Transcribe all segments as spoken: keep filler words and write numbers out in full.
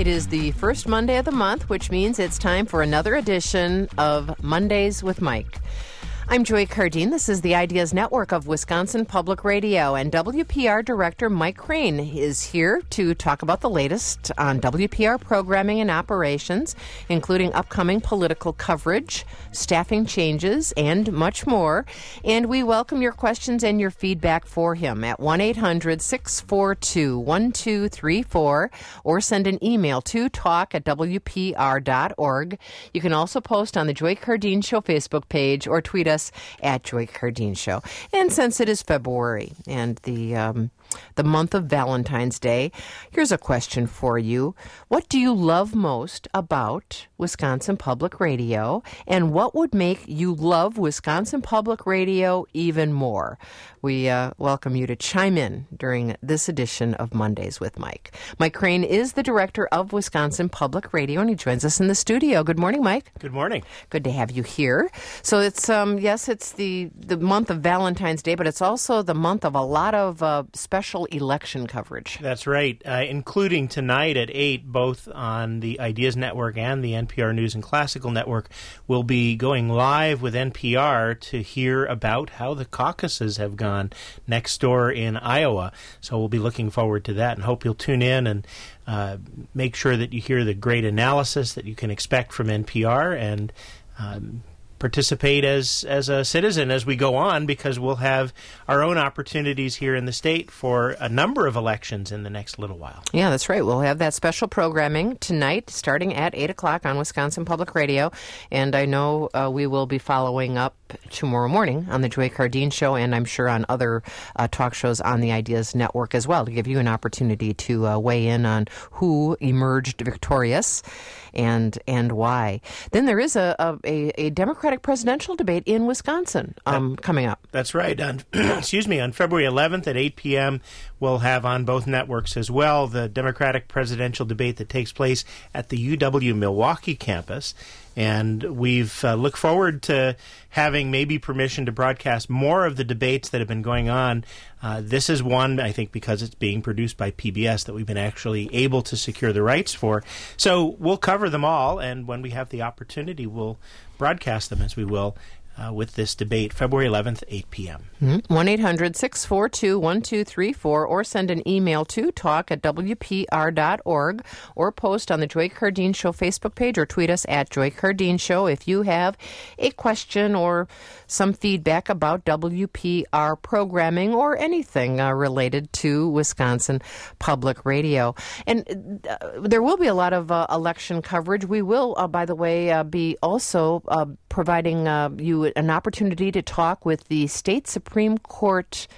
It is the first Monday of the month, which means it's time for another edition of Mondays with Mike. I'm Joy Cardine. This is the Ideas Network of Wisconsin Public Radio, and W P R Director Mike Crane is here to talk about the latest on W P R programming and operations, including upcoming political coverage, staffing changes, and much more. And we welcome your questions and your feedback for him at one eight hundred six four two one two three four or send an email to talk at w p r dot org. You can also post on the Joy Cardine Show Facebook page or tweet us at Joy Cardine Show. And since it is February and the um, the month of Valentine's Day, here's a question for you. What do you love most about Wisconsin Public Radio, and what would make you love Wisconsin Public Radio even more? We uh, welcome you to chime in during this edition of Mondays with Mike. Mike Crane is the director of Wisconsin Public Radio, and he joins us in the studio. Good morning, Mike. Good morning. Good to have you here. So it's, um, yes, it's the, the month of Valentine's Day, but it's also the month of a lot of uh, special election coverage. That's right, uh, including tonight at eight, both on the Ideas Network and the N P R News and Classical Network. We'll be going live with N P R to hear about how the caucuses have gone next door in Iowa. So we'll be looking forward to that and hope you'll tune in and uh, make sure that you hear the great analysis that you can expect from N P R and um, participate as as a citizen as we go on, because we'll have our own opportunities here in the state for a number of elections in the next little while. Yeah, that's right. We'll have that special programming tonight starting at eight o'clock on Wisconsin Public Radio. And I know uh, we will be following up tomorrow morning on the Joy Cardine Show, and I'm sure on other uh, talk shows on the Ideas Network as well, to give you an opportunity to uh, weigh in on who emerged victorious and and why. Then there is a, a, a Democratic presidential debate in Wisconsin um, that, coming up. That's right. On, excuse me, on February eleventh at eight p.m., we'll have on both networks as well the Democratic presidential debate that takes place at the U W Milwaukee campus. And we've uh, look forward to having maybe permission to broadcast more of the debates that have been going on. Uh, this is one, I think, because it's being produced by P B S, that we've been actually able to secure the rights for. So we'll cover them all, and when we have the opportunity, we'll broadcast them as we will Uh, with this debate, February eleventh, eight p.m. Mm-hmm. one eight hundred six four two one two three four or send an email to talk at w p r dot org or post on the Joy Cardine Show Facebook page or tweet us at Joy Cardine Show if you have a question or some feedback about W P R programming or anything uh, related to Wisconsin Public Radio. And uh, there will be a lot of uh, election coverage. We will, uh, by the way, uh, be also uh, providing uh, you an opportunity to talk with the state Supreme Court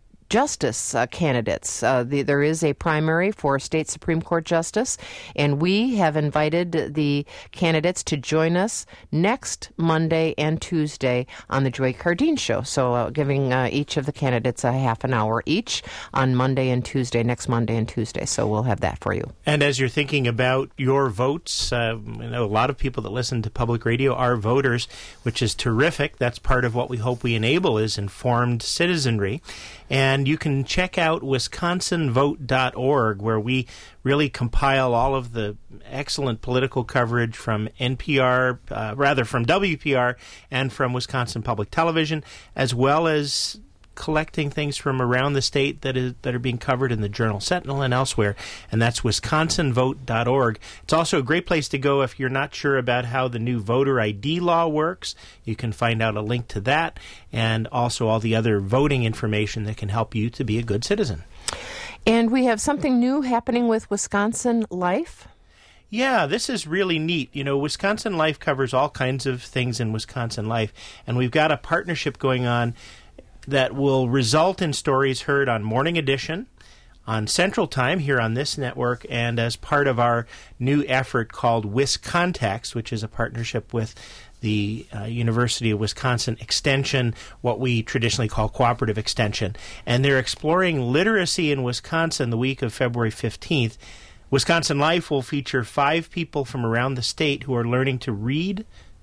Justice uh, candidates. Uh, the, there is a primary for state Supreme Court Justice, and we have invited the candidates to join us next Monday and Tuesday on the Joy Cardine Show. So uh, giving uh, each of the candidates a half an hour each on Monday and Tuesday, next Monday and Tuesday. So we'll have that for you. And as you're thinking about your votes, uh, I know a lot of people that listen to public radio are voters, which is terrific. That's part of what we hope we enable, is informed citizenry. And you can check out wisconsin vote dot org, where we really compile all of the excellent political coverage from N P R, uh, rather from W P R and from Wisconsin Public Television, as well as collecting things from around the state that is that are being covered in the Journal Sentinel and elsewhere, and that's wisconsin vote dot org. It's also a great place to go if you're not sure about how the new voter I D law works. You can find out a link to that, and also all the other voting information that can help you to be a good citizen. And we have something new happening with Wisconsin Life. Yeah, this is really neat. You know, Wisconsin Life covers all kinds of things in Wisconsin Life, and we've got a partnership going on that will result in stories heard on Morning Edition, on Central Time here on this network, and as part of our new effort called WisContext, which is a partnership with the uh, University of Wisconsin Extension, what we traditionally call cooperative extension. And they're exploring literacy in Wisconsin the week of February fifteenth. Wisconsin Life will feature five people from around the state who are learning to read,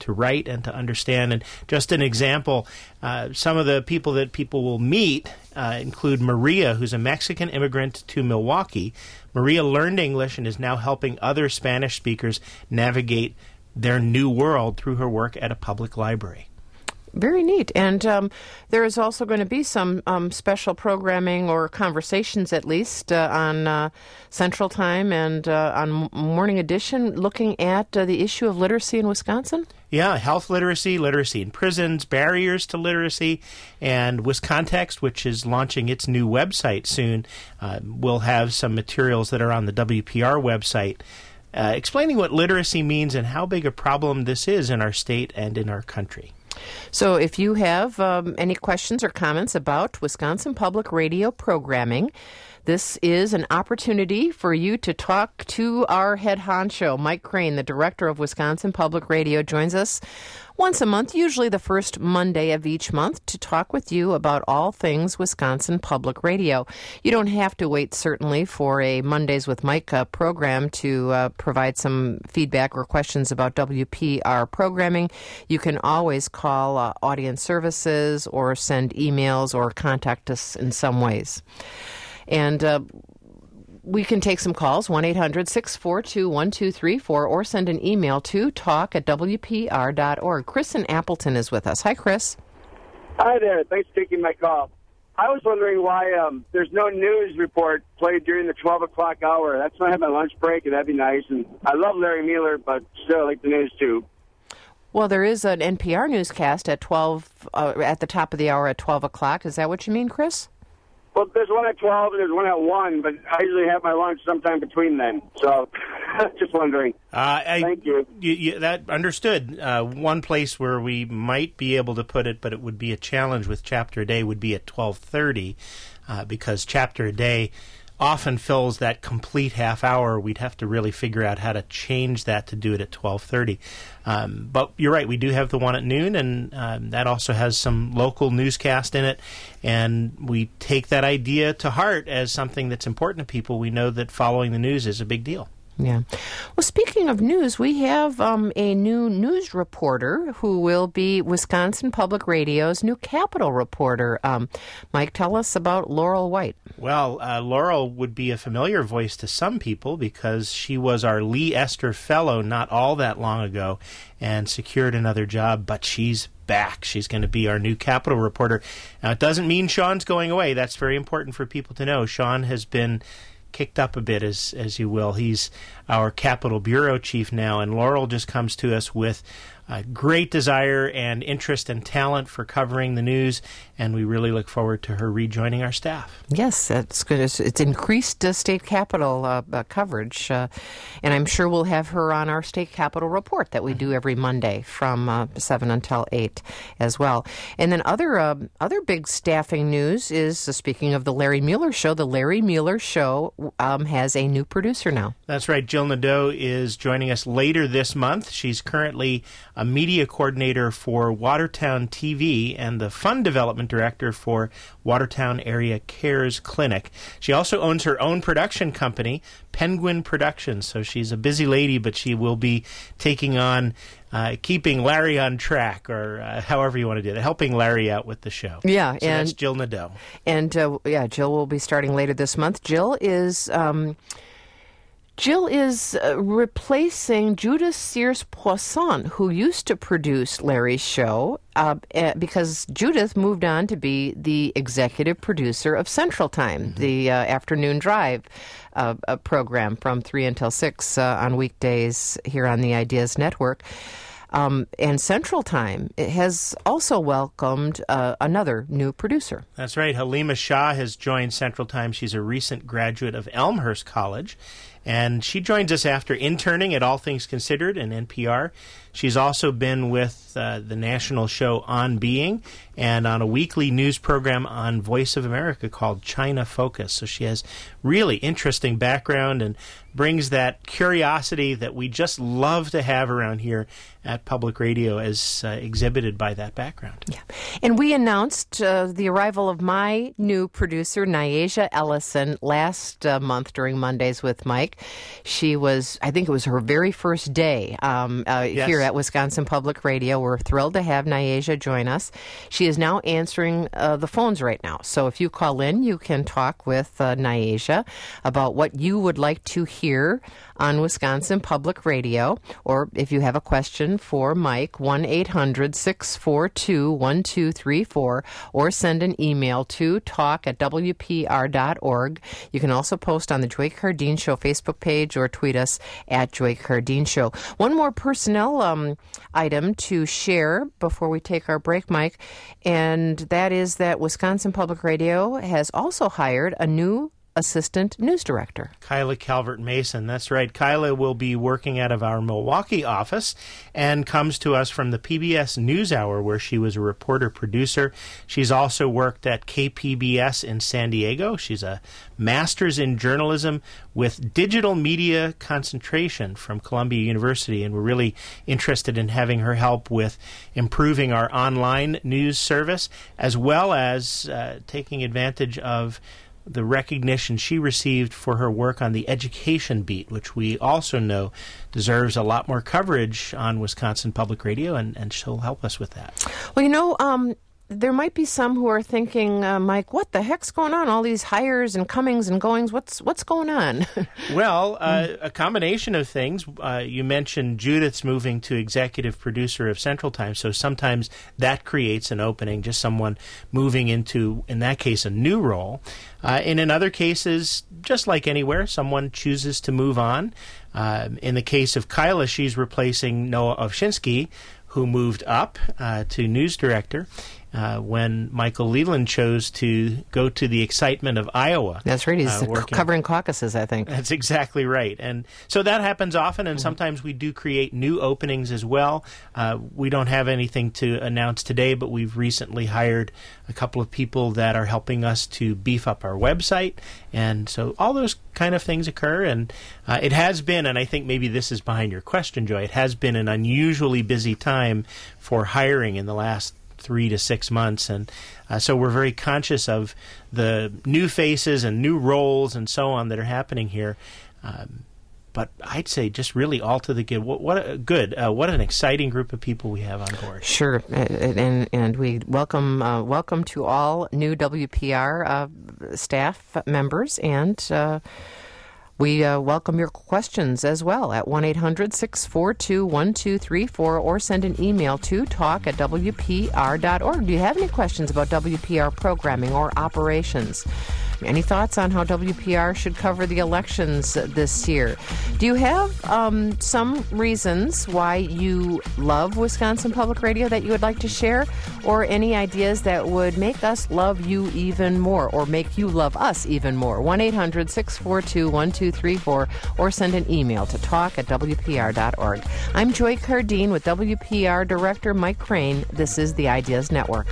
to write and to understand. And just an example, uh, some of the people that people will meet uh, include Maria, who's a Mexican immigrant to Milwaukee. Maria learned English and is now helping other Spanish speakers navigate their new world through her work at a public library. Very neat. And um, there is also going to be some um, special programming or conversations, at least, uh, on uh, Central Time and uh, on Morning Edition, looking at uh, the issue of literacy in Wisconsin. Yeah, health literacy, literacy in prisons, barriers to literacy, and Wiscontext, which is launching its new website soon, uh, will have some materials that are on the W P R website uh, explaining what literacy means and how big a problem this is in our state and in our country. So if you have um, any questions or comments about Wisconsin Public Radio programming, this is an opportunity for you to talk to our head honcho. Mike Crane, the director of Wisconsin Public Radio, joins us once a month, usually the first Monday of each month, to talk with you about all things Wisconsin Public Radio. You don't have to wait, certainly, for a Mondays with Mike uh, program to uh, provide some feedback or questions about W P R programming. You can always call uh, Audience Services or send emails or contact us in some ways. And uh, we can take some calls, one eight hundred six four two one two three four, or send an email to talk at W P R dot org. Chris in Appleton is with us. Hi, Chris. Hi there. Thanks for taking my call. I was wondering why um, there's no news report played during the twelve o'clock hour. That's when I have my lunch break, and that'd be nice. And I love Larry Mueller, but still I like the news, too. Well, there is an N P R newscast at twelve uh, at the top of the hour at twelve o'clock. Is that what you mean, Chris? Well, there's one at twelve and there's one at one, but I usually have my lunch sometime between then. So, just wondering. Uh, I, Thank you. you, you that understood. Uh, one place where we might be able to put it, but it would be a challenge with Chapter a Day, would be at twelve thirty, uh, because Chapter a Day often fills that complete half hour. We'd have to really figure out how to change that to do it at twelve thirty. Um, but you're right, we do have the one at noon, and um, that also has some local newscast in it. And we take that idea to heart as something that's important to people. We know that following the news is a big deal. Yeah. Well, speaking of news, we have um, a new news reporter who will be Wisconsin Public Radio's new Capitol reporter. Um, Mike, tell us about Laurel White. Well, uh, Laurel would be a familiar voice to some people because she was our Lee Esther Fellow not all that long ago and secured another job, but she's back. She's going to be our new Capitol reporter. Now, it doesn't mean Sean's going away. That's very important for people to know. Sean has been kicked up a bit, as as you will. He's our Capitol Bureau Chief now, and Laurel just comes to us with a great desire and interest and talent for covering the news, and we really look forward to her rejoining our staff. Yes, that's good. It's, it's increased uh, state capitol uh, uh, coverage, uh, and I'm sure we'll have her on our state capitol report that we do every Monday from uh, seven until eight as well. And then other uh, other big staffing news is, uh, speaking of the Larry Mueller Show, the Larry Mueller Show um, has a new producer now. That's right. Jill Nadeau is joining us later this month. She's currently a media coordinator for Watertown T V and the fund development director for Watertown Area Cares Clinic. She also owns her own production company, Penguin Productions. So she's a busy lady, but she will be taking on uh, keeping Larry on track, or uh, however you want to do it, helping Larry out with the show. Yeah, so and that's Jill Nadeau. And uh, yeah, Jill will be starting later this month. Jill is. Um, Jill is uh, replacing Judith Sears Poisson, who used to produce Larry's show, uh, uh, because Judith moved on to be the executive producer of Central Time, mm-hmm. the uh, afternoon drive uh, a program from three until six uh, on weekdays here on the Ideas Network. Um, and Central Time has also welcomed uh, another new producer. That's right. Halima Shah has joined Central Time. She's a recent graduate of Elmhurst College, and she joins us after interning at All Things Considered and N P R. She's also been with uh, the national show On Being and on a weekly news program on Voice of America called China Focus. So she has really interesting background and brings that curiosity that we just love to have around here at Public Radio, as uh, exhibited by that background. Yeah. And we announced uh, the arrival of my new producer, Nyasia Ellison, last uh, month during Mondays with Mike. Mike. She was, I think it was her very first day um, uh, yes. here at Wisconsin Public Radio. We're thrilled to have Nyasha join us. She is now answering uh, the phones right now. So if you call in, you can talk with uh, Nyasha about what you would like to hear on Wisconsin Public Radio, or if you have a question for Mike, one eight hundred six four two one two three four, or send an email to talk at w p r dot org. You can also post on the Joy Cardine Show Facebook page or tweet us at Joy Cardine Show. One more personnel um, item to share before we take our break, Mike, and that is that Wisconsin Public Radio has also hired a new assistant news director. Kyla Calvert-Mason. That's right. Kyla will be working out of our Milwaukee office and comes to us from the P B S NewsHour, where she was a reporter-producer. She's also worked at K P B S in San Diego. She's a master's in journalism with digital media concentration from Columbia University, and we're really interested in having her help with improving our online news service, as well as uh, taking advantage of the recognition she received for her work on the education beat, which we also know deserves a lot more coverage on Wisconsin Public Radio, and, and she'll help us with that. Well, you know, um, there might be some who are thinking, uh, Mike, what the heck's going on? All these hires and comings and goings, what's what's going on? Well, uh, a combination of things. Uh, you mentioned Judith's moving to executive producer of Central Time, so sometimes that creates an opening, just someone moving into, in that case, a new role. Uh, and in other cases, just like anywhere, someone chooses to move on. Uh, in the case of Kyla, she's replacing Noah Ovshinsky, who moved up uh, to news director uh, when Michael Leland chose to go to the excitement of Iowa. That's right. He's uh, c- covering caucuses, I think. That's exactly right. And so that happens often, and mm-hmm. sometimes we do create new openings as well. Uh, we don't have anything to announce today, but we've recently hired a couple of people that are helping us to beef up our website. And so all those kind of things occur, and uh, it has been, and I think maybe this is behind your question, Joy, it has been an unusually busy time for hiring in the last three to six months, and uh, so we're very conscious of the new faces and new roles and so on that are happening here. Um, but I'd say just really all to the good. What, what a good, uh, what an exciting group of people we have on board. Sure, and and we welcome uh, welcome to all new W P R uh, staff members, and uh, we uh, welcome your questions as well at one eight hundred six four two one two three four, or send an email to talk at w p r dot org. Do you have any questions about W P R programming or operations? Any thoughts on how W P R should cover the elections this year? Do you have um, some reasons why you love Wisconsin Public Radio that you would like to share, or any ideas that would make us love you even more, or make you love us even more? one eight hundred six four two one two three four, or send an email to talk at w p r dot org. I'm Joy Cardine with W P R Director Mike Crane. This is the Ideas Network.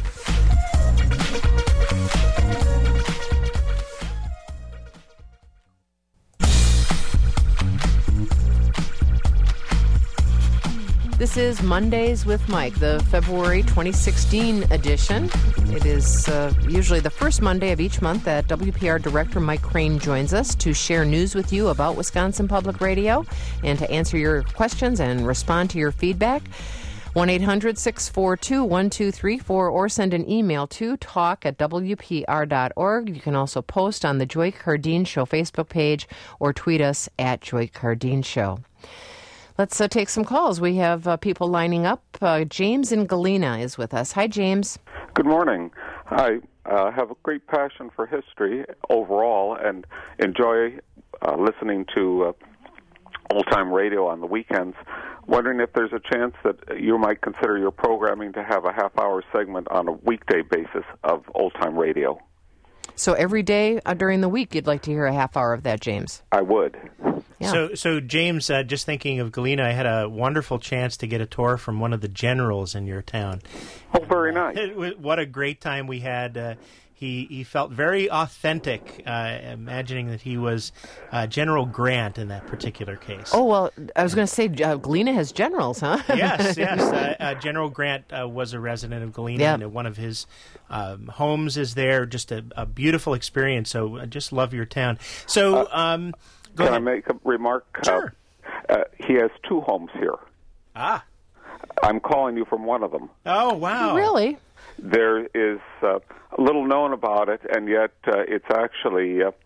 This is Mondays with Mike, the February twenty sixteen edition. It is uh, usually the first Monday of each month that W P R Director Mike Crane joins us to share news with you about Wisconsin Public Radio and to answer your questions and respond to your feedback. one eight hundred six four two one two three four, or send an email to talk at w p r dot org. You can also post on the Joy Cardine Show Facebook page or tweet us at Joy Cardine Show. Let's uh, take some calls. We have uh, people lining up. Uh, James in Galena is with us. Hi, James. Good morning. I uh, have a great passion for history overall and enjoy uh, listening to uh, old-time radio on the weekends. Wondering if there's a chance that you might consider your programming to have a half-hour segment on a weekday basis of old-time radio. So every day uh, during the week, you'd like to hear a half hour of that, James? I would. Yeah. So, so James, uh, just thinking of Galena, I had a wonderful chance to get a tour from one of the generals in your town. Oh, very nice. What a great time we had. Uh, he he felt very authentic, uh, imagining that he was uh, General Grant in that particular case. Oh, well, I was going to say, uh, Galena has generals, huh? yes, yes. Uh, uh, General Grant uh, was a resident of Galena, yeah. and one of his um, homes is there. Just a, a beautiful experience, so I just love your town. So... Um, Go Can ahead. I make a remark? Sure. Uh, uh, he has two homes here. Ah. I'm calling you from one of them. Oh, wow. Really? There is uh, little known about it, and yet uh, it's actually uh,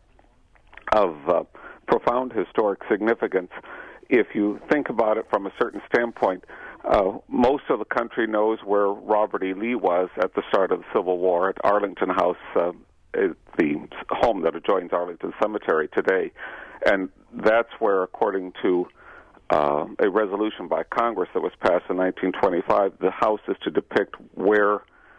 of uh, profound historic significance. If you think about it from a certain standpoint, uh, most of the country knows where Robert E. Lee was at the start of the Civil War at Arlington House, uh, the home that adjoins Arlington Cemetery today. And that's where, according to uh, a resolution by Congress that was passed in nineteen twenty-five, the house is to depict where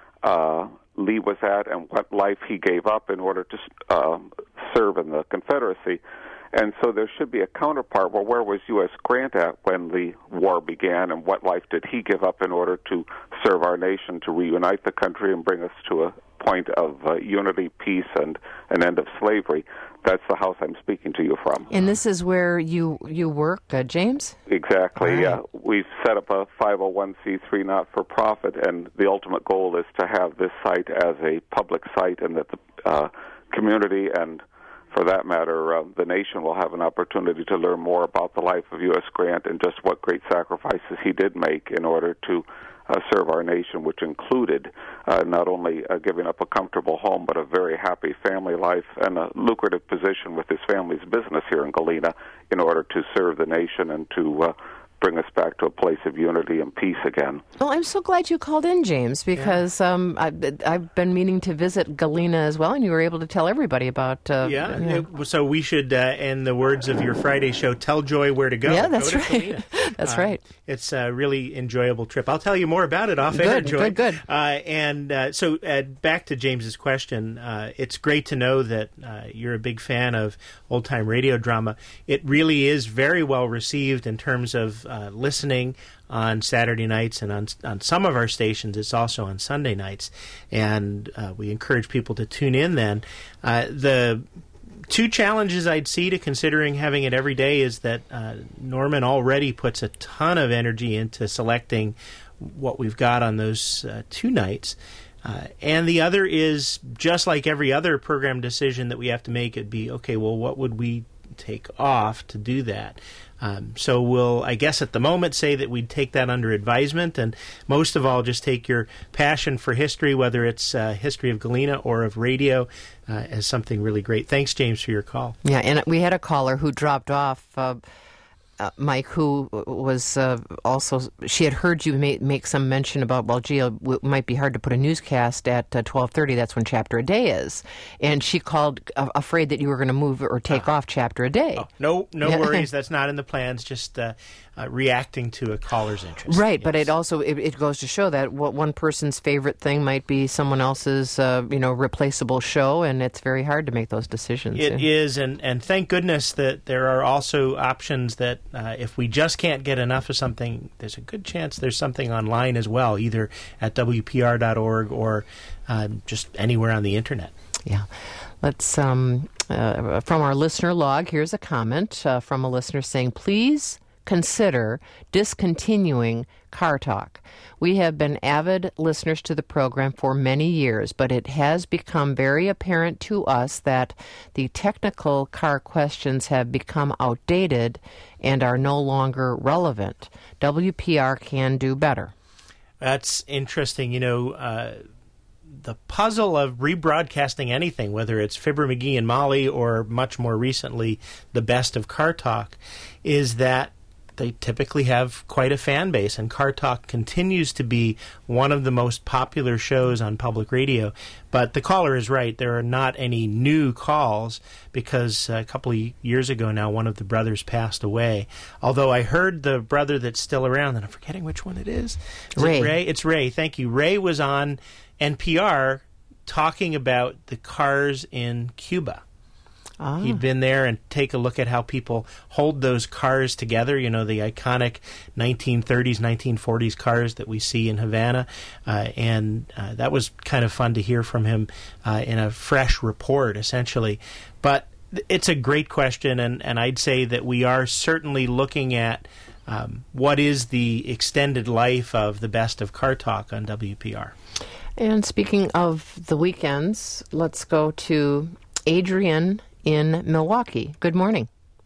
uh, Lee was at and what life he gave up in order to uh, serve in the Confederacy. And so there should be a counterpart. Well, where was U S Grant at when the war began, and what life did he give up in order to serve our nation, to reunite the country and bring us to a point of uh, unity, peace, and an end of slavery? That's the house I'm speaking to you from. And this is where you you work, uh, James? Exactly, Right. yeah. We've set up a five oh one c three not-for-profit, and the ultimate goal is to have this site as a public site, and that the uh, community and, for that matter, uh, the nation will have an opportunity to learn more about the life of U S Grant and just what great sacrifices he did make in order to uh, serve our nation, which included uh, not only uh, giving up a comfortable home, but a very happy family life and a lucrative position with his family's business here in Galena in order to serve the nation and to uh, bring us back to a place of unity and peace again. Well, I'm so glad you called in, James, because yeah. um, I, I've been meaning to visit Galena as well, and you were able to tell everybody about... Uh, yeah, you know. it, so we should, uh, in the words of your Friday show, tell Joy where to go. Yeah, that's go right. That's uh, right. It's a really enjoyable trip. I'll tell you more about it off air, Good, Joy. good, good. Uh, and uh, so uh, back to James's question, uh, it's great to know that uh, you're a big fan of old-time radio drama. It really is very well received in terms of uh, listening on Saturday nights, and on on some of our stations it's also on Sunday nights, and uh, we encourage people to tune in then. Uh, the two challenges I'd see to considering having it every day is that uh, Norman already puts a ton of energy into selecting what we've got on those uh, two nights. Uh, and the other is, just like every other program decision that we have to make, it'd be, okay, well, what would we take off to do that? Um, so we'll, I guess at the moment, say that we'd take that under advisement, and most of all, just take your passion for history, whether it's uh, history of Galena or of radio, uh, as something really great. Thanks, James, for your call. Yeah, and we had a caller who dropped off, uh, uh, Mike, who was uh, also, she had heard you make, make some mention about, well, gee, it might be hard to put a newscast at uh, twelve thirty. That's when Chapter a Day is. And she called uh, afraid that you were going to move or take uh, off Chapter a Day. Oh, no no worries. That's not in the plans. Just uh, uh, reacting to a caller's interest. Right, yes. But it also, it, it goes to show that what one person's favorite thing might be someone else's, uh, you know, replaceable show, and it's very hard to make those decisions. It yeah. is, and, and thank goodness that there are also options that uh, if we just can't get enough of something, there's a good chance there's something online as well, either at W P R dot org or uh, just anywhere on the internet. Yeah. Let's, um, uh, from our listener log, here's a comment uh, from a listener saying, please consider discontinuing Car Talk. We have been avid listeners to the program for many years, but it has become very apparent to us that the technical car questions have become outdated and are no longer relevant. W P R can do better. That's interesting. You know, uh, the puzzle of rebroadcasting anything, whether it's Fibber McGee and Molly or much more recently the best of Car Talk, is that they typically have quite a fan base, and Car Talk continues to be one of the most popular shows on public radio. But the caller is right. There are not any new calls because a couple of years ago now, one of the brothers passed away. Although I heard the brother that's still around, and I'm forgetting which one it is. Is Ray. It Ray? It's Ray. Thank you. Ray was on N P R talking about the cars in Cuba. Ah. He'd been there and take a look at how people hold those cars together, you know, the iconic nineteen thirties, nineteen forties cars that we see in Havana. Uh, and uh, that was kind of fun to hear from him uh, in a fresh report, essentially. But it's a great question, and, and I'd say that we are certainly looking at um, what is the extended life of the best of Car Talk on W P R. And speaking of the weekends, let's go to Adrian in Milwaukee. Good morning.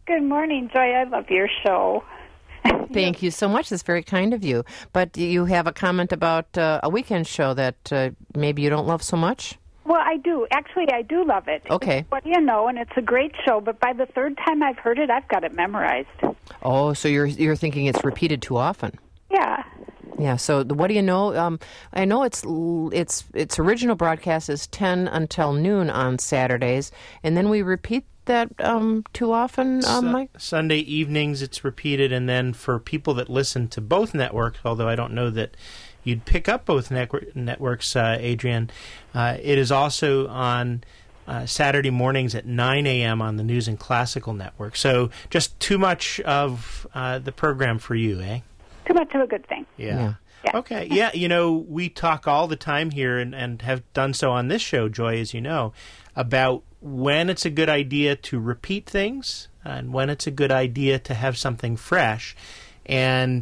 Good morning, Joy. I love your show. Thank you so much. That's very kind of you. But you have a comment about uh, a weekend show that uh, maybe you don't love so much? Well, I do. Actually, I do love it. Okay. It's, what do you know? And it's a great show. But by the third time I've heard it, I've got it memorized. Oh, so you're you're thinking it's repeated too often? Yeah. Yeah. So the, what do you know? Um, I know it's it's its original broadcast is ten until noon on Saturdays, and then we repeat that um, too often, um, Su- Mike? Sunday evenings it's repeated, and then for people that listen to both networks, although I don't know that you'd pick up both network, networks, uh, Adrian, uh, it is also on uh, Saturday mornings at nine a.m. on the News and Classical Network. So just too much of uh, the program for you, eh? Too much of a good thing. Yeah. Yeah. Yeah. Okay. Yeah, you know, we talk all the time here and, and have done so on this show, Joy, as you know, about when it's a good idea to repeat things and when it's a good idea to have something fresh. And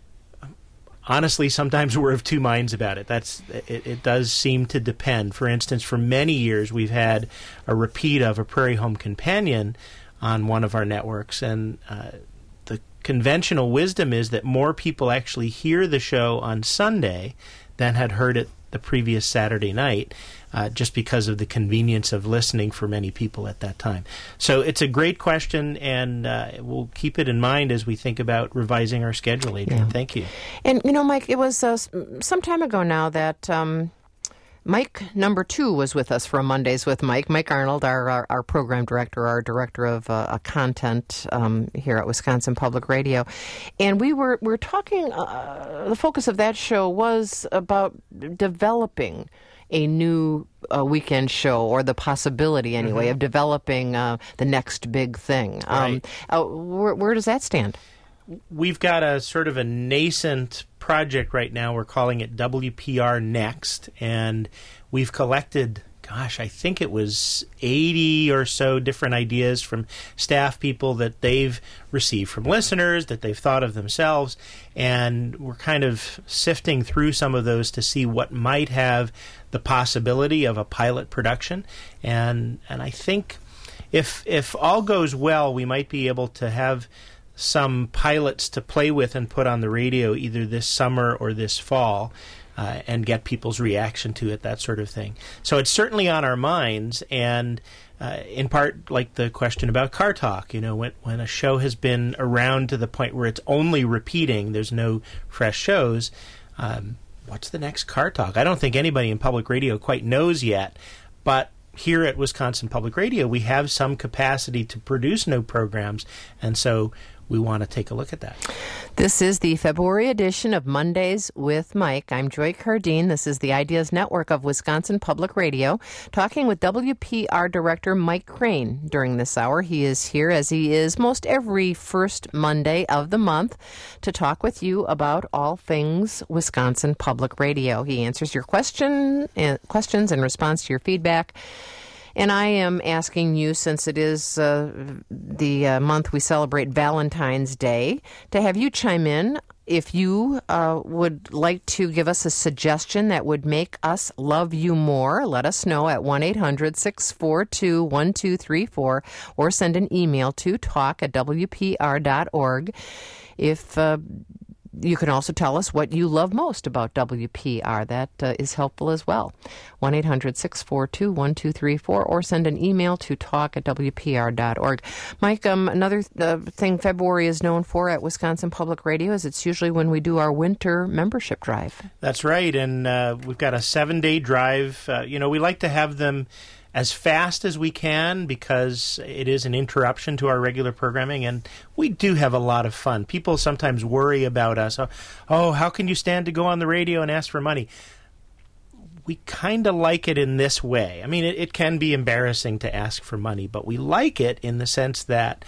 honestly, sometimes we're of two minds about it. That's it, it does seem to depend. For instance, for many years, we've had a repeat of A Prairie Home Companion on one of our networks, and uh, the conventional wisdom is that more people actually hear the show on Sunday than had heard it the previous Saturday night, uh, just because of the convenience of listening for many people at that time. So it's a great question, and uh, we'll keep it in mind as we think about revising our schedule, Adrian. Yeah. Thank you. And, you know, Mike, it was uh, some time ago now that um, Mike number two was with us for a Mondays with Mike. Mike Arnold, our our, our program director, our director of uh, content um, here at Wisconsin Public Radio. And we were, we were talking, uh, the focus of that show was about developing a new uh, weekend show, or the possibility, anyway, mm-hmm. of developing uh, the next big thing. Right. Um, uh, where, where does that stand? We've got a sort of a nascent project right now. We're calling it W P R Next, and we've collected, gosh, I think it was eighty or so different ideas from staff people that they've received from listeners, that they've thought of themselves, and we're kind of sifting through some of those to see what might have the possibility of a pilot production. And and I think if if all goes well, we might be able to have some pilots to play with and put on the radio either this summer or this fall, uh, and get people's reaction to it, that sort of thing. So it's certainly on our minds, and uh, in part, like the question about Car Talk, you know, when, when a show has been around to the point where it's only repeating, there's no fresh shows, um, what's the next Car Talk? I don't think anybody in public radio quite knows yet, but here at Wisconsin Public Radio, we have some capacity to produce new programs, and so we want to take a look at that. This is the February edition of Mondays with Mike. I'm Joy Cardine. This is the Ideas Network of Wisconsin Public Radio, talking with W P R Director Mike Crane during this hour. He is here, as he is most every first Monday of the month, to talk with you about all things Wisconsin Public Radio. He answers your question, uh, questions in response to your feedback. And I am asking you, since it is uh, the uh, month we celebrate Valentine's Day, to have you chime in if you uh, would like to give us a suggestion that would make us love you more. Let us know at one eight hundred six four two one two three four, or send an email to talk at w p r dot org. If uh, you can also tell us what you love most about W P R. That uh, is helpful as well. one eight hundred six four two one two three four, or send an email to talk at w p r dot org. Mike, um, another uh, thing February is known for at Wisconsin Public Radio is it's usually when we do our winter membership drive. That's right, and uh, we've got a seven-day drive. Uh, you know, we like to have them as fast as we can because it is an interruption to our regular programming, and we do have a lot of fun. People sometimes worry about us. Oh, oh how can you stand to go on the radio and ask for money? We kind of like it in this way. I mean, it, it can be embarrassing to ask for money, but we like it in the sense that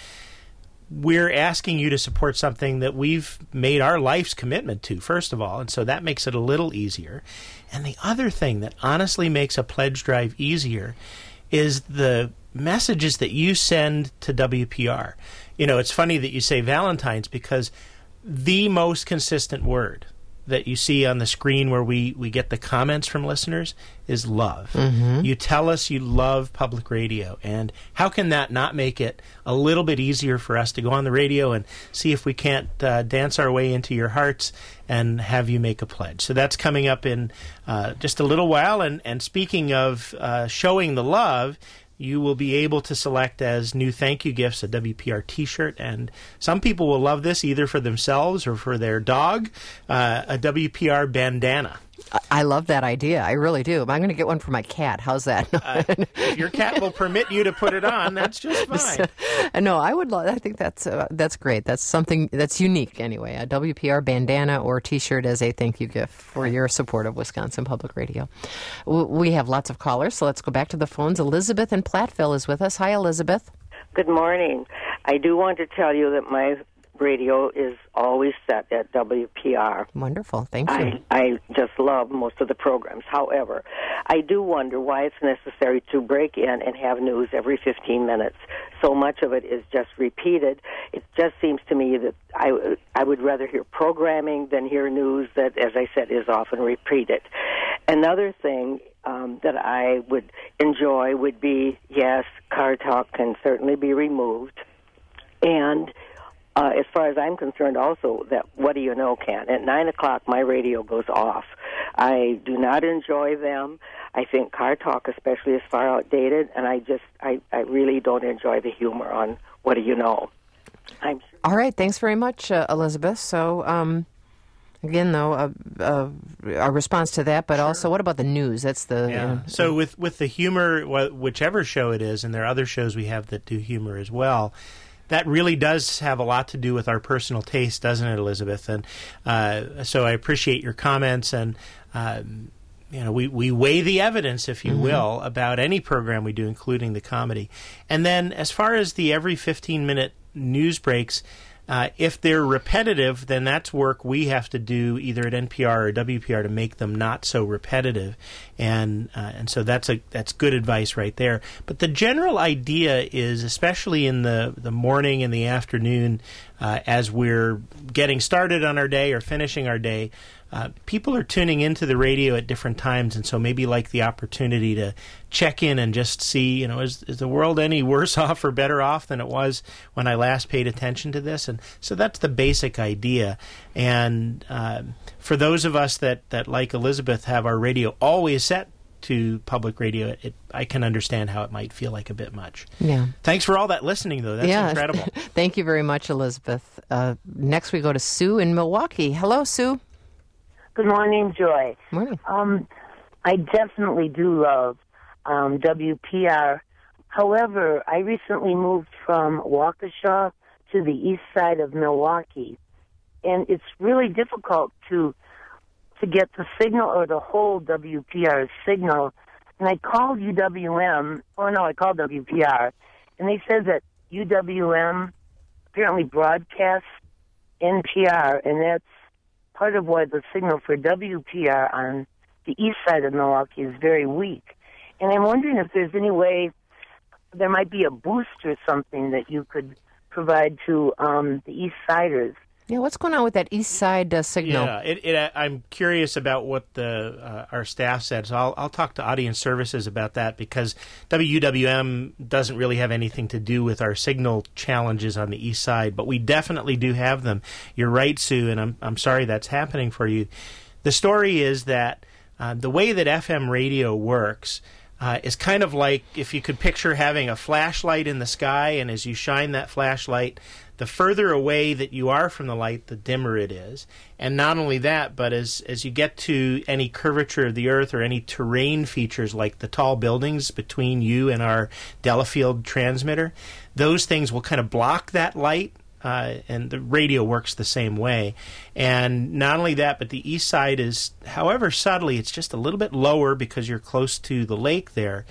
we're asking you to support something that we've made our life's commitment to, first of all, and so that makes it a little easier. And the other thing that honestly makes a pledge drive easier is the messages that you send to W P R. You know, it's funny that you say Valentine's, because the most consistent word that you see on the screen where we, we get the comments from listeners is love. Mm-hmm. You tell us you love public radio, and how can that not make it a little bit easier for us to go on the radio and see if we can't uh, dance our way into your hearts and have you make a pledge. So that's coming up in uh, just a little while, and, and speaking of uh, showing the love, you will be able to select as new thank you gifts a W P R T-shirt, and some people will love this either for themselves or for their dog, uh, a W P R bandana. I love that idea. I really do. I'm going to get one for my cat. How's that? uh, if your cat will permit you to put it on, that's just fine. No, I would love. I think that's uh, that's great. That's something that's unique anyway. A W P R bandana or T-shirt as a thank you gift for your support of Wisconsin Public Radio. We have lots of callers, so let's go back to the phones. Elizabeth in Platteville is with us. Hi, Elizabeth. Good morning. I do want to tell you that my radio is always set at W P R. Wonderful. Thank you. I, I just love most of the programs. However, I do wonder why it's necessary to break in and have news every fifteen minutes. So much of it is just repeated. It just seems to me that I, I would rather hear programming than hear news that, as I said, is often repeated. Another thing um, that I would enjoy would be, yes, car talk can certainly be removed. And Uh, as far as I'm concerned, also, that What Do You Know can. At nine o'clock, my radio goes off. I do not enjoy them. I think Car Talk especially is far outdated, and I just, I, I really don't enjoy the humor on What Do You Know. I'm sure. All right. Thanks very much, uh, Elizabeth. So, um, again, though, uh, uh, a response to that, but sure. Also, what about the news? That's the... Yeah. Uh, so with, with the humor, wh- whichever show it is, and there are other shows we have that do humor as well, that really does have a lot to do with our personal taste, doesn't it, Elizabeth? And uh, so I appreciate your comments, and uh, you know, we, we weigh the evidence, if you mm-hmm. will, about any program we do, including the comedy. And then as far as the every fifteen-minute news breaks, uh, if they're repetitive, then that's work we have to do either at N P R or W P R to make them not so repetitive, and uh, and so that's a that's good advice right there. But the general idea is, especially in the the morning and the afternoon, uh, as we're getting started on our day or finishing our day, uh, people are tuning into the radio at different times, and so maybe like the opportunity to check in and just see, you know, is, is the world any worse off or better off than it was when I last paid attention to this? And so that's the basic idea. And uh, for those of us that, that, like Elizabeth, have our radio always set to public radio, it, it, I can understand how it might feel like a bit much. Yeah. Thanks for all that listening, though. That's yeah. incredible. Thank you very much, Elizabeth. Uh, next we go to Sue in Milwaukee. Hello, Sue. Good morning, Joy. Morning. Um, I definitely do love um, W P R. However, I recently moved from Waukesha to the east side of Milwaukee, and it's really difficult to to get the signal or the whole W P R signal. And I called U W M, or no, I called W P R, and they said that U W M apparently broadcasts N P R, and that's part of why the signal for W P R on the east side of Milwaukee is very weak. And I'm wondering if there's any way there might be a boost or something that you could provide to um, the east siders. Yeah, what's going on with that east side uh, signal? Yeah, it, it, I'm curious about what the uh, our staff said, so I'll, I'll talk to audience services about that, because W W M doesn't really have anything to do with our signal challenges on the east side, but we definitely do have them. You're right, Sue, and I'm I'm sorry that's happening for you. The story is that uh, the way that F M radio works Uh, is kind of like if you could picture having a flashlight in the sky, and as you shine that flashlight, the further away that you are from the light, the dimmer it is. And not only that, but as as you get to any curvature of the earth or any terrain features like the tall buildings between you and our Delafield transmitter, those things will kind of block that light. Uh, and the radio works the same way. And not only that, but the east side is, however subtly, it's just a little bit lower because you're close to the lake there.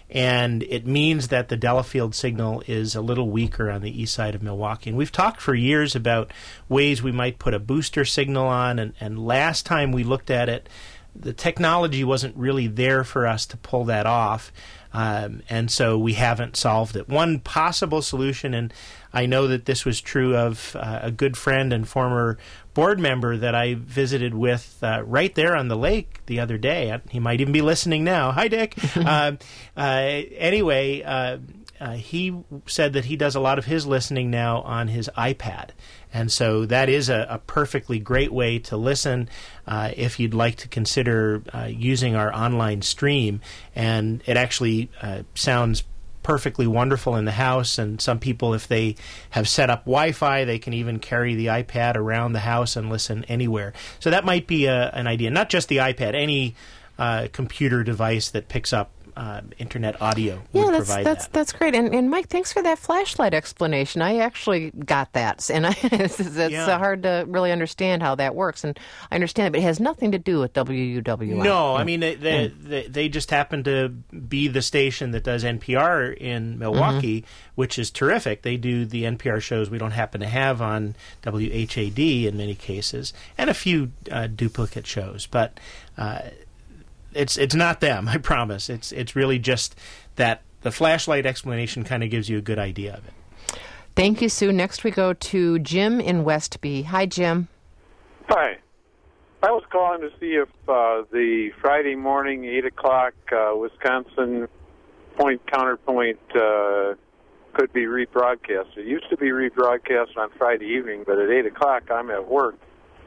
And it means that the Delafield signal is a little weaker on the east side of Milwaukee. And we've talked for years about ways we might put a booster signal on. And, and last time we looked at it, the technology wasn't really there for us to pull that off. Um, and so we haven't solved it. One possible solution, and I know that this was true of uh, a good friend and former board member that I visited with uh, right there on the lake the other day. He might even be listening now. Hi, Dick. uh, uh, anyway, uh, uh, he said that he does a lot of his listening now on his iPad. And so that is a, a perfectly great way to listen uh, if you'd like to consider uh, using our online stream. And it actually uh, sounds perfectly wonderful in the house. And some people, if they have set up Wi-Fi, they can even carry the iPad around the house and listen anywhere. So that might be a, an idea. Not just the iPad, any uh, computer device that picks up Uh, internet audio yeah, would that's provide that's that. that's great. And, and Mike, thanks for that flashlight explanation. I actually got that, and I, it's, it's Yeah. hard to really understand how that works. And I understand it, but it has nothing to do with W U W I. No, I mean they they, they they just happen to be the station that does N P R in Milwaukee, mm-hmm. which is terrific. They do the N P R shows we don't happen to have on W H A D in many cases, and a few uh, duplicate shows, but. Uh, It's it's not them, I promise. It's it's really just that the flashlight explanation kind of gives you a good idea of it. Thank you, Sue. Next we go to Jim in Westby. Hi, Jim. Hi. I was calling to see if uh, the Friday morning, eight o'clock, uh, Wisconsin Point Counterpoint uh, could be rebroadcast. It used to be rebroadcast on Friday evening, but at eight o'clock I'm at work,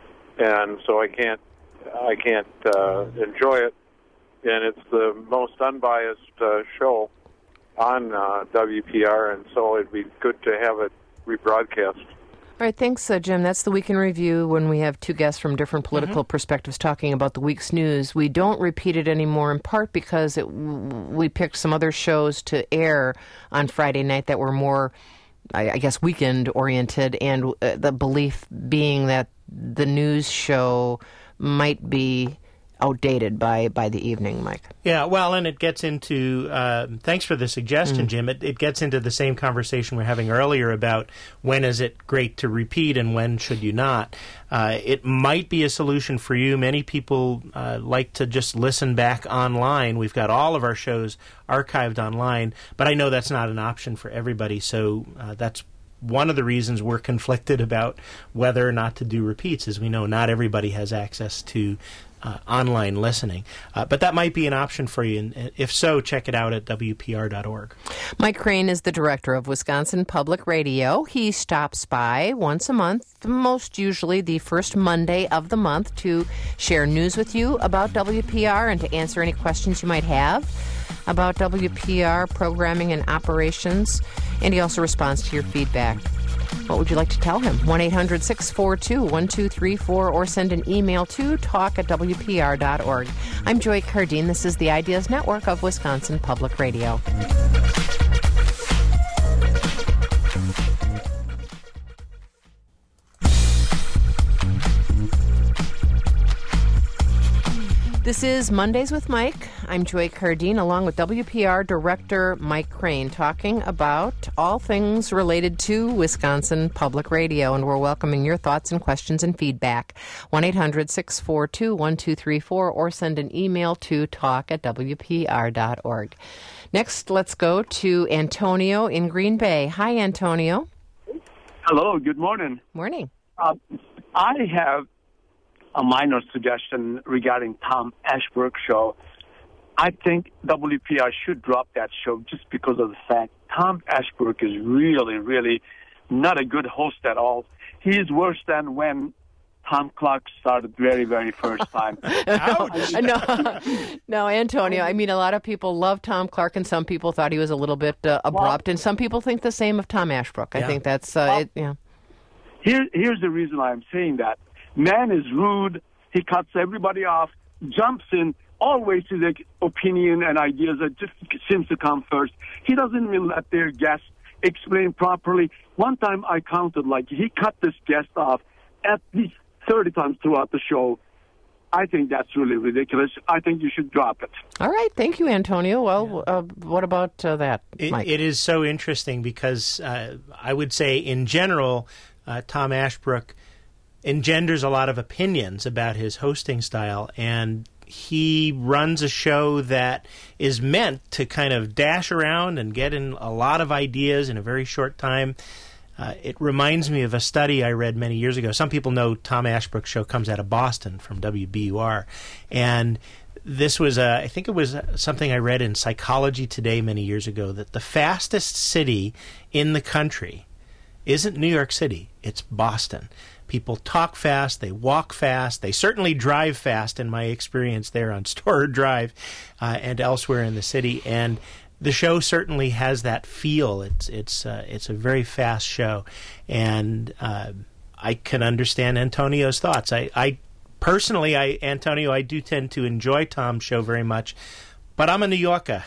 and so I can't, I can't uh, enjoy it. And it's the most unbiased uh, show on uh, W P R, and so it'd be good to have it rebroadcast. All right, thanks, uh, Jim. That's the Week in Review when we have two guests from different political mm-hmm. perspectives talking about the week's news. We don't repeat it anymore in part because it, we picked some other shows to air on Friday night that were more, I, I guess, weekend-oriented, and uh, the belief being that the news show might be outdated by, by the evening, Mike. Yeah, well, and it gets into, uh, thanks for the suggestion, mm. Jim, it, it gets into the same conversation we were having earlier about when is it great to repeat and when should you not. Uh, it might be a solution for you. Many people uh, like to just listen back online. We've got all of our shows archived online, but I know that's not an option for everybody, so uh, that's one of the reasons we're conflicted about whether or not to do repeats, is we know not everybody has access to uh, online listening. Uh, but that might be an option for you, and if so, check it out at W P R dot org. Mike Crane is the director of Wisconsin Public Radio. He stops by once a month, most usually the first Monday of the month, to share news with you about W P R and to answer any questions you might have about W P R programming and operations. And he also responds to your feedback. What would you like to tell him? one eight hundred six four two one two three four or send an email to talk at W P R dot org. I'm Joy Cardine. This is the Ideas Network of Wisconsin Public Radio. This is Mondays with Mike. I'm Joy Cardine, along with W P R Director Mike Crane, talking about all things related to Wisconsin Public Radio, and we're welcoming your thoughts and questions and feedback. one eight hundred six four two one two three four or send an email to talk at W P R dot org. Next, let's go to Antonio in Green Bay. Hi, Antonio. Hello, good morning. Morning. Uh, I have a minor suggestion regarding Tom Ashbrook show. I think W P R should drop that show just because of the fact Tom Ashbrook is really, really not a good host at all. He is worse than when Tom Clark started very, very first time. no, no, Antonio. I mean, a lot of people love Tom Clark, and some people thought he was a little bit uh, abrupt, well, and some people think the same of Tom Ashbrook. I yeah. think that's, uh, well, it, yeah. Here, here's the reason I'm saying that. Man is rude. He cuts everybody off, jumps in, always to the opinion and ideas that just seems to come first. He doesn't even let their guests explain properly. One time I counted, like, he cut this guest off at least thirty times throughout the show. I think that's really ridiculous. I think you should drop it. All right. Thank you, Antonio. Well, yeah. uh, what about uh, that, it, Mike? It is so interesting because uh, I would say in general, uh, Tom Ashbrook engenders a lot of opinions about his hosting style, and he runs a show that is meant to kind of dash around and get in a lot of ideas in a very short time. Uh, it reminds me of a study I read many years ago. Some people know Tom Ashbrook's show comes out of Boston from W B U R. And this was, a, I think it was something I read in Psychology Today many years ago, that the fastest city in the country isn't New York City, it's Boston. People talk fast, they walk fast, they certainly drive fast in my experience there on Storer Drive uh, and elsewhere in the city. And the show certainly has that feel. It's it's uh, it's a very fast show, and uh, I can understand Antonio's thoughts. I, I personally, I Antonio, I do tend to enjoy Tom's show very much. But I'm a New Yorker,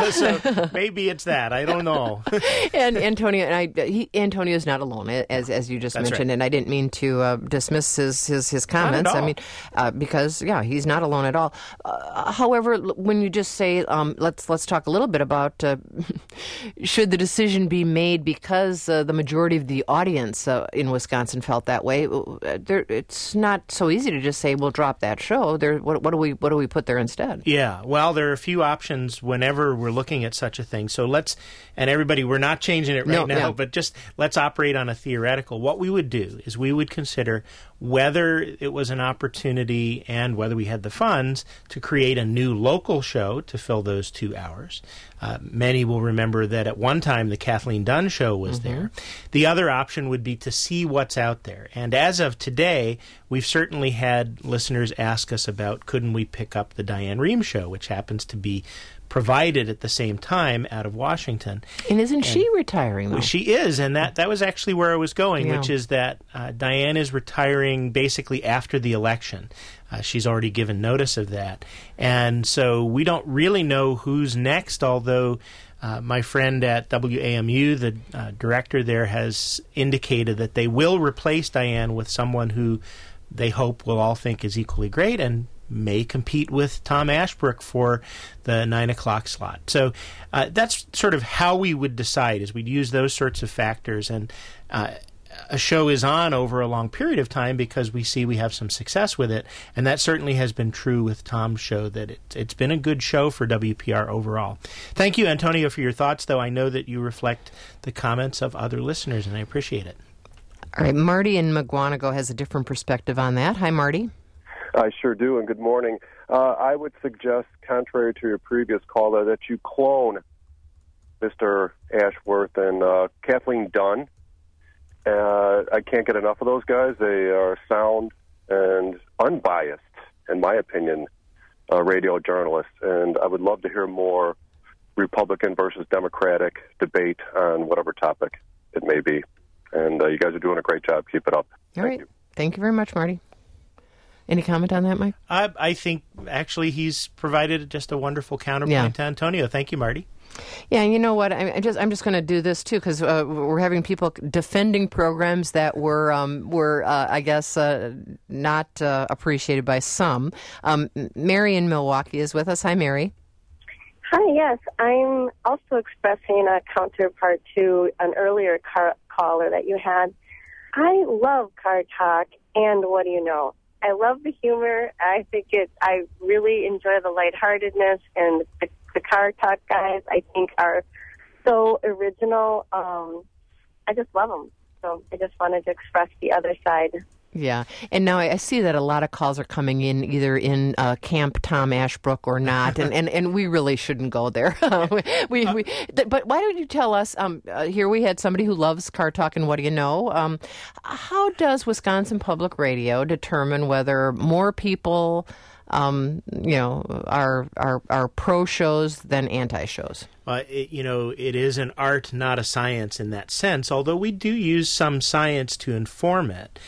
so maybe it's that. I don't know. And Antonio, and I, he, Antonio's not alone, as as you just That's mentioned, right. and I didn't mean to uh, dismiss his his, his comments. Not at all. I mean, uh, because yeah, he's not alone at all. Uh, however, when you just say, um, let's let's talk a little bit about uh, should the decision be made because uh, the majority of the audience uh, in Wisconsin felt that way. Uh, there, it's not so easy to just say we'll drop that show. There, what, what do we what do we put there instead? Yeah, well, there are a few options whenever we're looking at such a thing. So let's, and everybody, we're not changing it right No, now, yeah. but just let's operate on a theoretical. What we would do is we would consider whether it was an opportunity and whether we had the funds to create a new local show to fill those two hours. Uh, many will remember that at one time the Kathleen Dunn show was Mm-hmm. there. The other option would be to see what's out there. And as of today, we've certainly had listeners ask us about couldn't we pick up the Diane Rehm show, which happens to be provided at the same time out of Washington. And isn't And she retiring, though? She is, and that, that was actually where I was going, Yeah. which is that uh, Diane is retiring basically after the election. Uh, she's already given notice of that. And so we don't really know who's next, although uh, my friend at W A M U, the uh, director there, has indicated that they will replace Diane with someone who they hope will all think is equally great and may compete with Tom Ashbrook for the nine o'clock slot. So uh, that's sort of how we would decide, is we'd use those sorts of factors. And uh, a show is on over a long period of time because we see we have some success with it. And that certainly has been true with Tom's show, that it, it's been a good show for W P R overall. Thank you, Antonio, for your thoughts, though I know that you reflect the comments of other listeners, and I appreciate it. All right, Marty in McGuanago has a different perspective on that. Hi, Marty. I sure do, and good morning. Uh, I would suggest, contrary to your previous caller, that you clone Mister Ashworth and uh, Kathleen Dunn. Uh, I can't get enough of those guys. They are sound and unbiased, in my opinion, uh, radio journalists, and I would love to hear more Republican versus Democratic debate on whatever topic it may be. And uh, you guys are doing a great job. Keep it up. All Thank right. you. Thank you very much, Marty. Any comment on that, Mike? I, I think, actually, he's provided just a wonderful counterpoint Yeah. to Antonio. Thank you, Marty. Yeah, and you know what? I, I just I'm just going to do this too because uh, we're having people defending programs that were um, were uh, I guess uh, not uh, appreciated by some. Um, Mary in Milwaukee is with us. Hi, Mary. Hi, yes. I'm also expressing a counterpart to an earlier car- caller that you had. I love Car Talk, and what do you know? I love the humor. I think it. I really enjoy the lightheartedness, and the, the Car Talk guys, I think, are so original. Um, I just love them. So I just wanted to express the other side. Yeah, and now I see that a lot of calls are coming in either in uh, Camp Tom Ashbrook or not, and, and, and we really shouldn't go there. we, we, th- but why don't you tell us, um, uh, here we had somebody who loves Car Talk, and what do you know? Um, how does Wisconsin Public Radio determine whether more people, um, you know, are, are, are pro-shows than anti-shows? Uh, it, you know, it is an art, not a science in that sense, although we do use some science to inform it.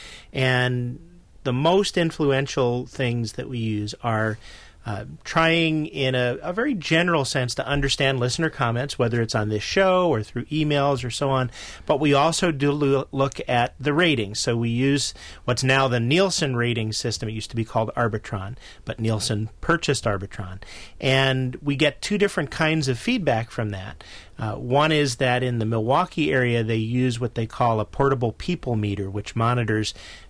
And the most influential things that we use are uh, trying in a, a very general sense to understand listener comments, whether it's on this show or through emails or so on. But we also do lo- look at the ratings. So we use what's now the Nielsen rating system. It used to be called Arbitron, but Nielsen purchased Arbitron. And we get two different kinds of feedback from that. Uh, one is that in the Milwaukee area, they use what they call a portable people meter, which monitors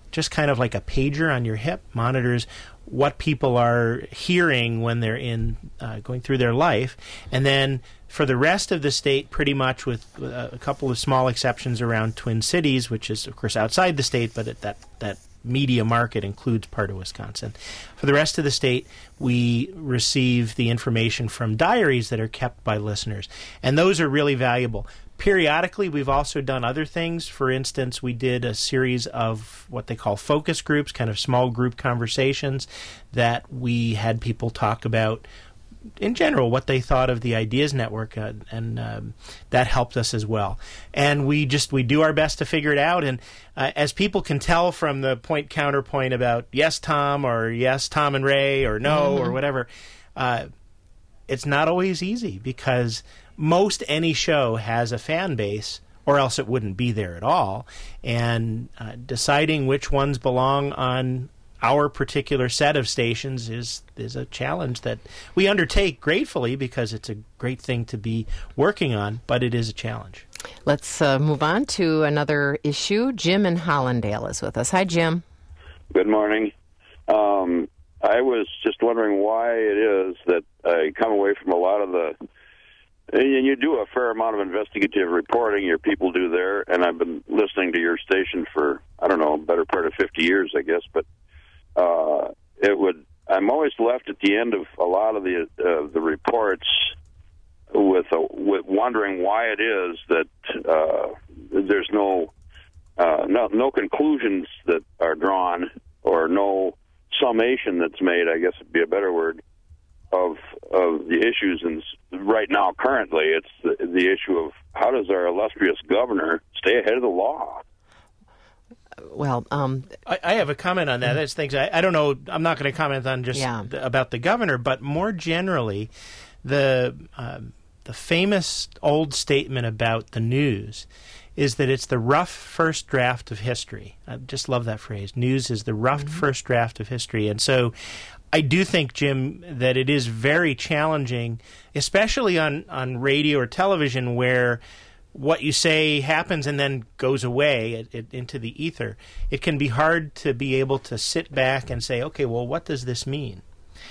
just kind of like a pager on your hip, monitors what people are hearing when they're in uh, going through their life. And then for the rest of the state, pretty much with uh, a couple of small exceptions around Twin Cities, which is, of course, outside the state, but it, that, that media market includes part of Wisconsin. For the rest of the state, we receive the information from diaries that are kept by listeners. And those are really valuable. Periodically, we've also done other things. For instance, we did a series of what they call focus groups, kind of small group conversations that we had people talk about, in general, what they thought of the Ideas Network, uh, and um, that helped us as well. And we just we do our best to figure it out. And uh, as people can tell from the point counterpoint about yes, Tom, or yes, Tom and Ray, or no, mm-hmm. or whatever, uh, it's not always easy, because most any show has a fan base, or else it wouldn't be there at all. And uh, deciding which ones belong on our particular set of stations is is a challenge that we undertake gratefully, because it's a great thing to be working on, but it is a challenge. Let's uh, move on to another issue. Jim in Hollandale is with us. Hi, Jim. Good morning. Um, I was just wondering why it is that I come away from a lot of the... And you do a fair amount of investigative reporting, your people do there, and I've been listening to your station for, I don't know, a better part of fifty years, I guess, but uh, it would, I'm always left at the end of a lot of the uh, the reports with, a, with wondering why it is that uh, there's no, uh, no no conclusions that are drawn, or no summation that's made, I guess would be a better word, of of the issues. And right now, currently, it's the, the issue of how does our illustrious governor stay ahead of the law? Well, um, I, I have a comment on that. That's things I, I don't know. I'm not going to comment on just yeah. th- about the governor, but more generally, the uh, the famous old statement about the news is that it's the rough first draft of history. I just love that phrase. News is the rough mm-hmm. first draft of history. And so I do think, Jim, that it is very challenging, especially on, on radio or television, where what you say happens and then goes away it, it, into the ether. It can be hard to be able to sit back and say, okay, well, what does this mean?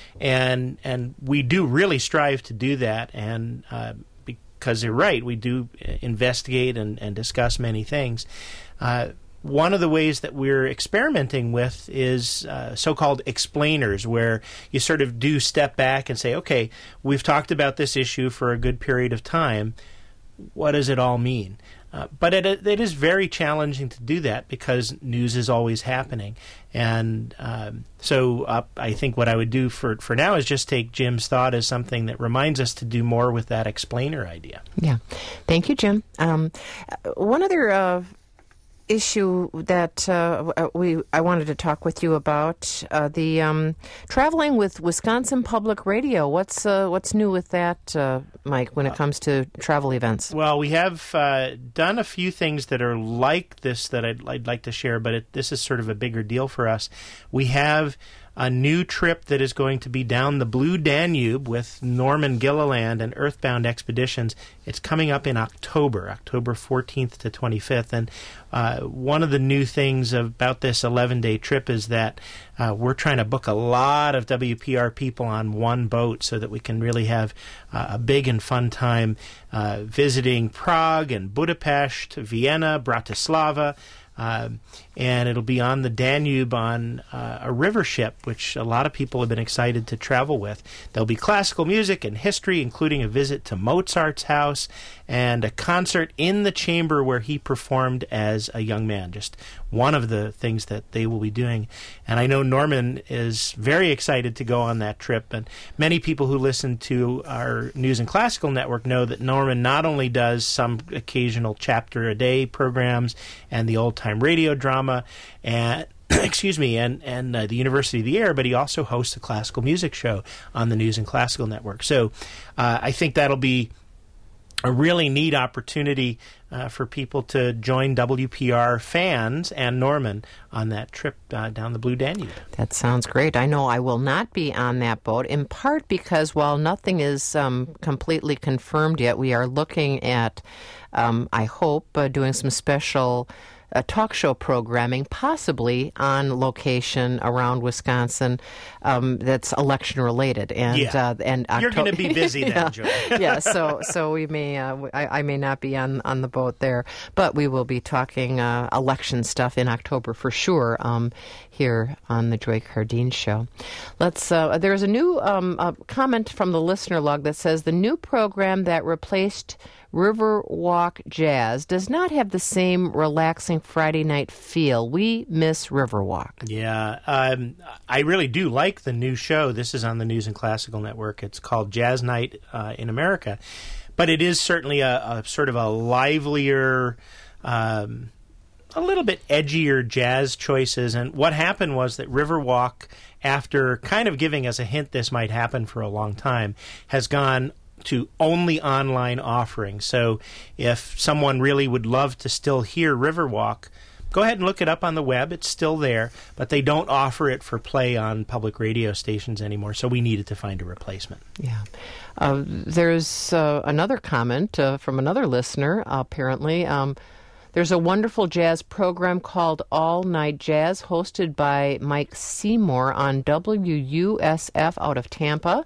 And and we do really strive to do that, and uh, because you're right, we do investigate and, and discuss many things. Uh, One of the ways that we're experimenting with is uh, so-called explainers, where you sort of do step back and say, okay, we've talked about this issue for a good period of time. What does it all mean? Uh, but it, it is very challenging to do that, because news is always happening. And um, so uh, I think what I would do for, for now is just take Jim's thought as something that reminds us to do more with that explainer idea. Yeah. Thank you, Jim. Um, one other... Uh issue that uh, we I wanted to talk with you about, uh, the um, traveling with Wisconsin Public Radio. What's uh, what's new with that, uh, Mike, when it comes to travel events? Well, we have uh, done a few things that are like this that I'd, I'd like to share, but it, this is sort of a bigger deal for us. We have a new trip that is going to be down the Blue Danube with Norman Gilliland and Earthbound Expeditions. It's coming up in October, October fourteenth to twenty-fifth. And uh, one of the new things about this eleven-day trip is that uh, we're trying to book a lot of W P R people on one boat so that we can really have uh, a big and fun time uh, visiting Prague and Budapest, Vienna, Bratislava. Uh, and it'll be on the Danube on uh, a river ship, which a lot of people have been excited to travel with. There'll be classical music and history, including a visit to Mozart's house and a concert in the chamber where he performed as a young man. Just one of the things that they will be doing. And I know Norman is very excited to go on that trip. And many people who listen to our News and Classical Network know that Norman not only does some occasional chapter a day programs and the old time radio drama and excuse me and and uh, the University of the Air, but he also hosts a classical music show on the News and Classical Network. So uh, I think that'll be a really neat opportunity uh, for people to join W P R fans and Norman on that trip uh, down the Blue Danube. That sounds great. I know I will not be on that boat, in part because while nothing is um, completely confirmed yet, we are looking at, um, I hope, uh, doing some special uh, talk show programming, possibly on location around Wisconsin, um, that's election related. And yeah. uh, and October- you're going to be busy then, yeah. Joy. yeah, so so we may uh, I, I may not be on, on the boat there, but we will be talking uh, election stuff in October for sure. Um, here on the Joy Cardeen Show. Let's. Uh, there's a new um, uh, comment from the listener log that says the new program that replaced Riverwalk Jazz does not have the same relaxing Friday night feel. We miss Riverwalk. Yeah, um, I really do like the new show. This is on the News and Classical Network. It's called Jazz Night uh, in America, but it is certainly a, a sort of a livelier. Um, a little bit edgier jazz choices. And what happened was that Riverwalk, after kind of giving us a hint this might happen for a long time, has gone to only online offerings. So if someone really would love to still hear Riverwalk, go ahead and look it up on the web. It's still there, but they don't offer it for play on public radio stations anymore, so we needed to find a replacement. Yeah. Uh, there's uh, another comment uh, from another listener, apparently. Um, There's a wonderful jazz program called All Night Jazz, hosted by Mike Seymour on W U S F out of Tampa.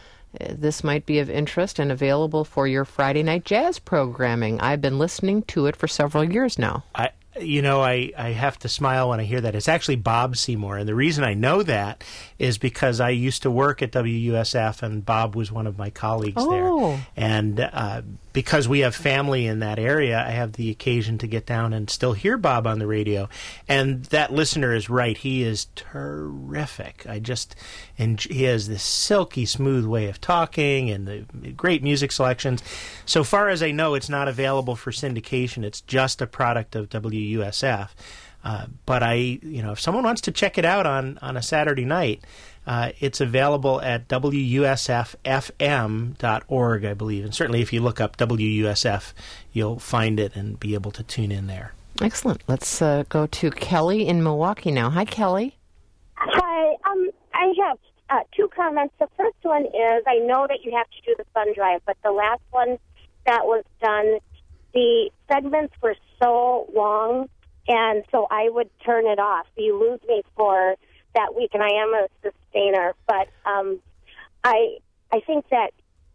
This might be of interest and available for your Friday night jazz programming. I've been listening to it for several years now. I, you know, I, I have to smile when I hear that. It's actually Bob Seymour, and the reason I know that is because I used to work at W U S F, and Bob was one of my colleagues oh. there. And uh, because we have family in that area, I have the occasion to get down and still hear Bob on the radio. And that listener is right. He is terrific. I just, and he has this silky smooth way of talking and the great music selections. So far as I know, it's not available for syndication. It's just a product of W U S F. Uh, but I, you know, if someone wants to check it out on, on a Saturday night, uh, it's available at W U S F F M dot org, I believe. And certainly if you look up W U S F, you'll find it and be able to tune in there. Excellent. Let's uh, go to Kelly in Milwaukee now. Hi, Kelly. Hi. Um, I have uh, two comments. The first one is I know that you have to do the fund drive, but the last one that was done, the segments were so long, and so I would turn it off. You lose me for that week, and I am a sustainer, but um, I I think that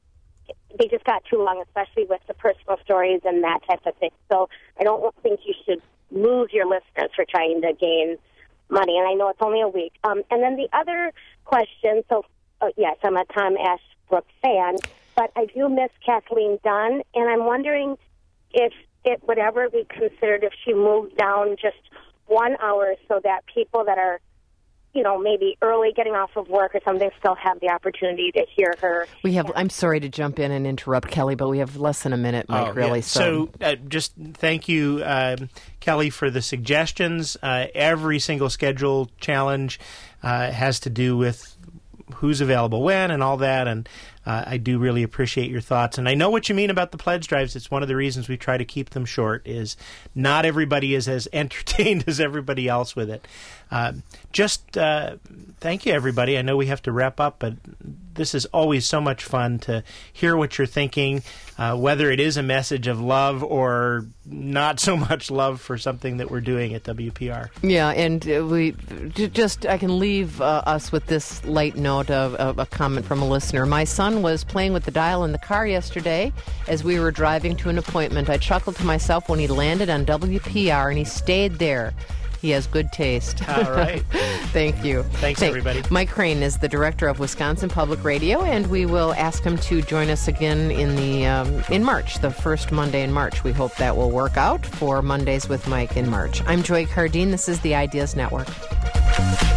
they just got too long, especially with the personal stories and that type of thing. So I don't think you should lose your listeners for trying to gain money, and I know it's only a week. Um, and then the other question, so uh, yes, I'm a Tom Ashbrook fan, but I do miss Kathleen Dunn, and I'm wondering if it would ever be considered if she moved down just one hour so that people that are, you know, maybe early getting off of work or something still have the opportunity to hear her. We have. I'm sorry to jump in and interrupt, Kelly, but we have less than a minute, Mike, oh, really. Yeah. So, so uh, just thank you, uh, Kelly, for the suggestions. Uh, every single schedule challenge uh, has to do with who's available when and all that, and uh, I do really appreciate your thoughts. And I know what you mean about the pledge drives. It's one of the reasons we try to keep them short, is not everybody is as entertained as everybody else with it. Uh, just uh, thank you, everybody. I know we have to wrap up, but this is always so much fun to hear what you're thinking, uh, whether it is a message of love or not so much love for something that we're doing at W P R. Yeah, and uh, we j- just I can leave uh, us with this light note of, of a comment from a listener. My son was playing with the dial in the car yesterday as we were driving to an appointment. I chuckled to myself when he landed on W P R, and he stayed there. He has good taste. All right. Thank you. Thanks, Thank, everybody. Mike Crane is the director of Wisconsin Public Radio, and we will ask him to join us again in the um, in March, the first Monday in March. We hope that will work out for Mondays with Mike in March. I'm Joy Cardeen. This is the Ideas Network.